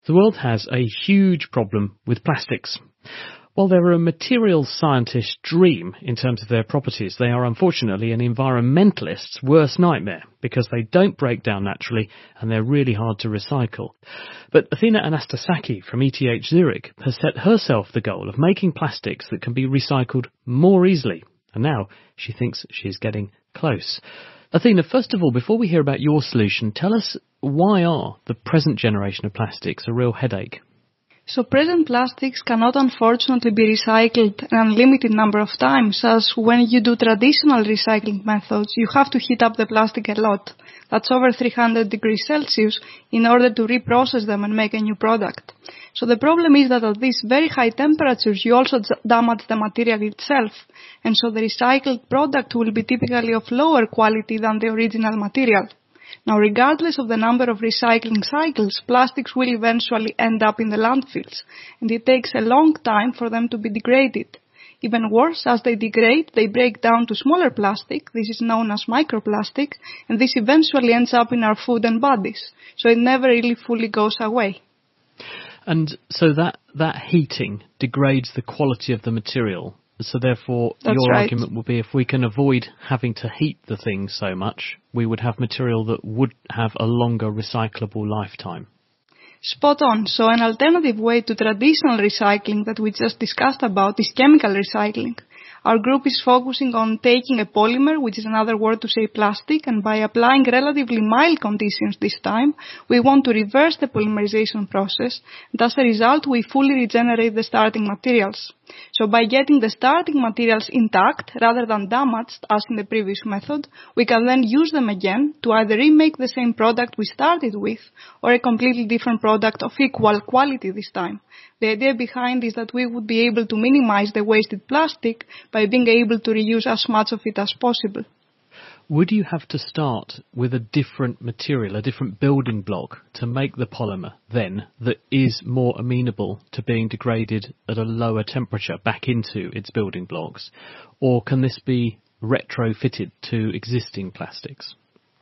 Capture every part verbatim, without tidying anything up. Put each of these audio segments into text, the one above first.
The world has a huge problem with plastics. While they're a materials scientist's dream in terms of their properties, they are unfortunately an environmentalist's worst nightmare because they don't break down naturally and they're really hard to recycle. But Athena Anastasaki from E T H Zurich has set herself the goal of making plastics that can be recycled more easily. And now she thinks she's getting close. Athena, first of all, before we hear about your solution, tell us, why are the present generation of plastics a real headache? So present plastics cannot unfortunately be recycled an unlimited number of times, as when you do traditional recycling methods, you have to heat up the plastic a lot. That's over three hundred degrees Celsius in order to reprocess them and make a new product. So the problem is that at these very high temperatures, you also damage the material itself, and so the recycled product will be typically of lower quality than the original material. Now, regardless of the number of recycling cycles, plastics will eventually end up in the landfills, and it takes a long time for them to be degraded. Even worse, as they degrade, they break down to smaller plastic. This is known as microplastic, and this eventually ends up in our food and bodies, so it never really fully goes away. And so that, that heating degrades the quality of the material. So therefore, That's your right. argument will be if we can avoid having to heat the thing so much, we would have material that would have a longer recyclable lifetime. Spot on. So an alternative way to traditional recycling that we just discussed about is chemical recycling. Our group is focusing on taking a polymer, which is another word to say plastic, and by applying relatively mild conditions this time, we want to reverse the polymerization process, and as a result, we fully regenerate the starting materials. So by getting the starting materials intact rather than damaged, as in the previous method, we can then use them again to either remake the same product we started with, or a completely different product of equal quality this time. The idea behind is that we would be able to minimize the wasted plastic by being able to reuse as much of it as possible. Would you have to start with a different material, a different building block to make the polymer then that is more amenable to being degraded at a lower temperature back into its building blocks? Or can this be retrofitted to existing plastics?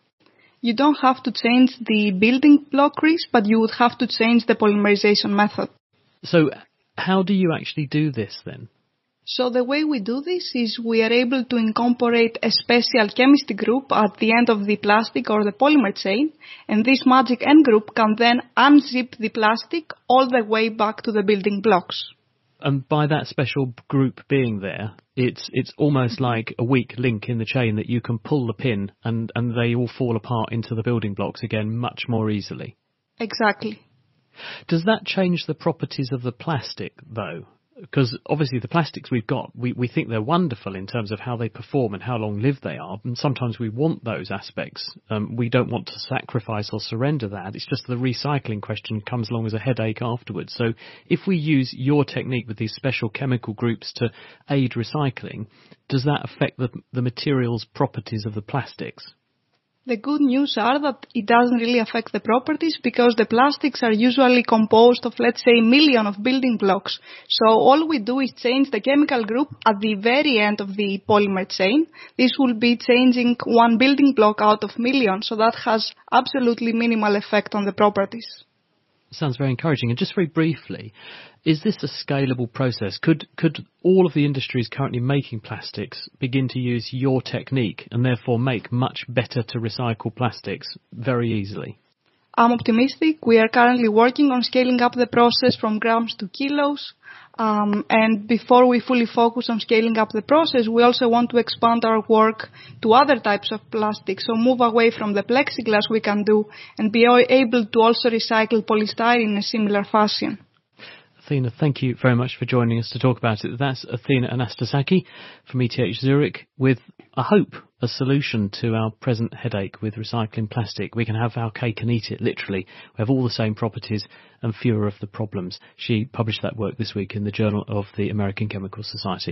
You don't have to change the building block, Chris, but you would have to change the polymerization method. So how do you actually do this then? So the way we do this is we are able to incorporate a special chemistry group at the end of the plastic or the polymer chain, and this magic end group can then unzip the plastic all the way back to the building blocks. And by that special group being there, it's it's almost like a weak link in the chain that you can pull the pin and, and they all fall apart into the building blocks again much more easily. Exactly. Does that change the properties of the plastic, though? Because obviously the plastics we've got, we, we think they're wonderful in terms of how they perform and how long-lived they are, and sometimes we want those aspects. Um, we don't want to sacrifice or surrender that. It's just the recycling question comes along as a headache afterwards. So if we use your technique with these special chemical groups to aid recycling, does that affect the, the materials' properties of the plastics? The good news are that it doesn't really affect the properties because the plastics are usually composed of, let's say, a million of building blocks. So all we do is change the chemical group at the very end of the polymer chain. This will be changing one building block out of millions, so that has absolutely minimal effect on the properties. Sounds very encouraging. And just very briefly, is this a scalable process? Could could all of the industries currently making plastics begin to use your technique and therefore make much better to recycle plastics very easily? I'm optimistic. We are currently working on scaling up the process from grams to kilos. Um, and before we fully focus on scaling up the process, we also want to expand our work to other types of plastic. So move away from the plexiglass we can do and be able to also recycle polystyrene in a similar fashion. Athena, thank you very much for joining us to talk about it. That's Athena Anastasaki from E T H Zurich with, I hope, a solution to our present headache with recycling plastic. We can have our cake and eat it, literally. We have all the same properties and fewer of the problems. She published that work this week in the Journal of the American Chemical Society.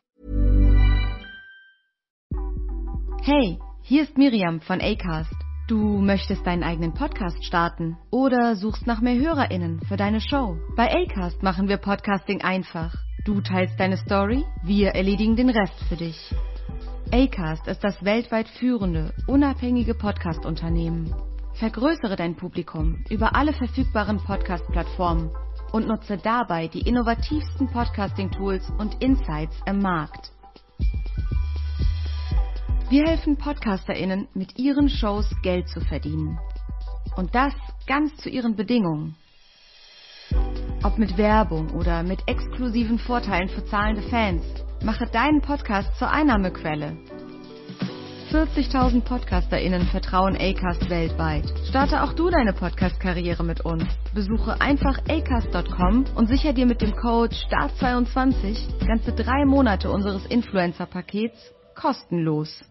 Hey, hier ist Miriam von Acast. Du möchtest deinen eigenen Podcast starten oder suchst nach mehr HörerInnen für deine Show? Bei Acast machen wir Podcasting einfach. Du teilst deine Story, wir erledigen den Rest für dich. Acast ist das weltweit führende, unabhängige Podcast-Unternehmen. Vergrößere dein Publikum über alle verfügbaren Podcast-Plattformen und nutze dabei die innovativsten Podcasting-Tools und Insights im Markt. Wir helfen PodcasterInnen, mit ihren Shows Geld zu verdienen. Und das ganz zu ihren Bedingungen. Ob mit Werbung oder mit exklusiven Vorteilen für zahlende Fans, mache deinen Podcast zur Einnahmequelle. vierzigtausend PodcasterInnen vertrauen Acast weltweit. Starte auch du deine Podcast-Karriere mit uns. Besuche einfach acast Punkt com und sichere dir mit dem Code Start zweiundzwanzig ganze drei Monate unseres Influencer-Pakets kostenlos.